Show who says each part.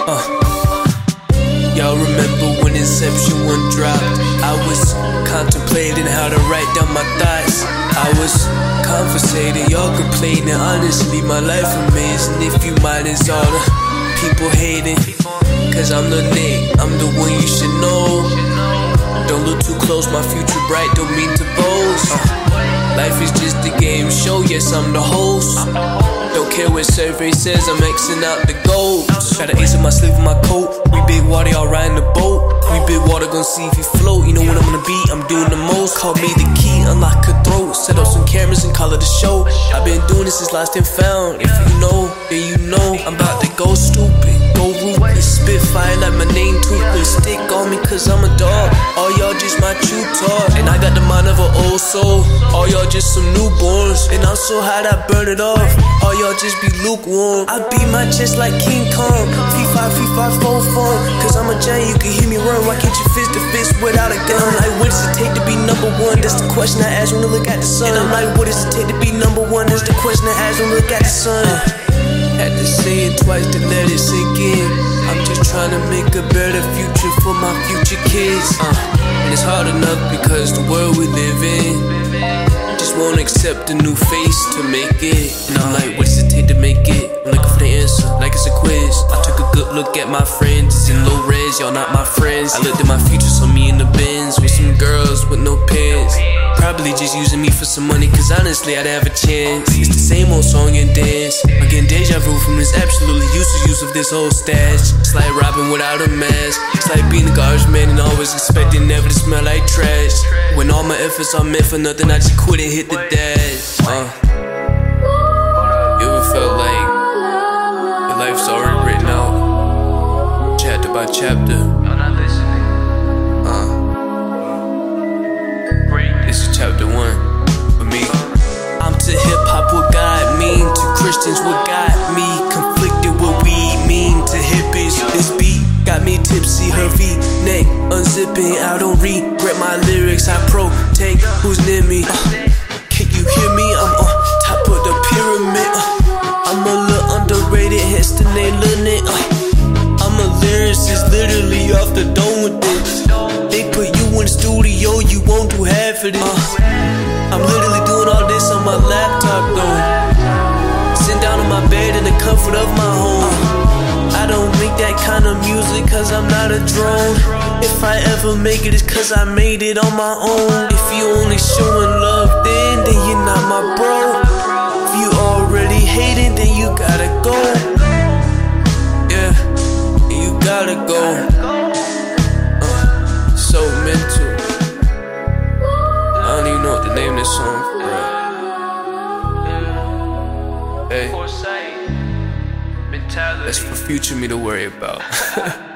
Speaker 1: Y'all remember when Inception 1 dropped? I was contemplating how to write down my thoughts. I was conversating, y'all complaining. Honestly, my life amazing. If you minus all the people hating, cause I'm the Nick, I'm the one you should know. Don't look too close, my future bright, don't mean to boast. Life is just a game show, yes I'm the host. Don't care what survey says, I'm Xing out the goals. Got an ace in my sleeve in my coat. We big water, y'all riding the boat. We big water, gon' see if you float. You know what I'm gonna be, I'm doing the most. Call me the key, unlock a throat. Set up some cameras and call it a show. I've been doing this since lost and found. If you know, then you know. I'm about to go stupid, go ruthless. Spit fire like my name Toothless. Stick on me cause I'm a dog. All y'all just my true talk. And I got the mind of an old soul. All y'all just some newborns. And I'm so hot I burn it off. All y'all just be lukewarm. I beat my chest like King Kong. F5, 4 cause I'm a giant, you can hear me run. Why can't you fist to fist without a gun? I'm like, what does it take to be number one? That's the question I ask when I look at the sun. And I'm like, what does it take to be number one? That's the question I ask when I look at the sun. Had to say it twice to let it sink in. I'm just trying to make a better future for my future kids. And it's hard enough because the world we live in just won't accept a new face to make it. And I'm like, what does it take to make it? I'm looking for the answer, like it's a quiz. I took a good look at my friends, it's in low res, y'all not my friends. I looked at my future, saw me in the Benz with some girls with no pants. Probably just using me for some money, cause honestly I'd have a chance. It's the same old song and dance. I'm getting deja vu from this absolutely useless use of this whole stash. It's like robbing without a mask. It's like being a garbage man and always expecting never to smell like trash. When all my efforts are meant for nothing, I just quit and hit the dash. You ever felt like your life's already written out, chapter by chapter? This is chapter 1 for me. I'm to hip-hop what God mean, to Christians what God me, conflicted what we mean to hippies. This beat got me tipsy, her V-neck unzipping. I don't regret my lyrics, I protect who's near me. Can you hear me? I'm on top of the pyramid. I'm a little underrated, hence the name Lil Nick. I'm a lyricist, literally off the dome with this. They put you in the studio, you won't do half of this. I'm literally doing all this on my laptop though. Sitting down on my bed in the comfort of my home. I don't make that kind of music cause I'm not a drone. If I ever make it, it's cause I made it on my own. If you only showing love then you're not my bro. If you already hating, then you gotta go. Yeah, you gotta go. So mental. I don't even know what to name this song for real. Hey, that's for future me to worry about.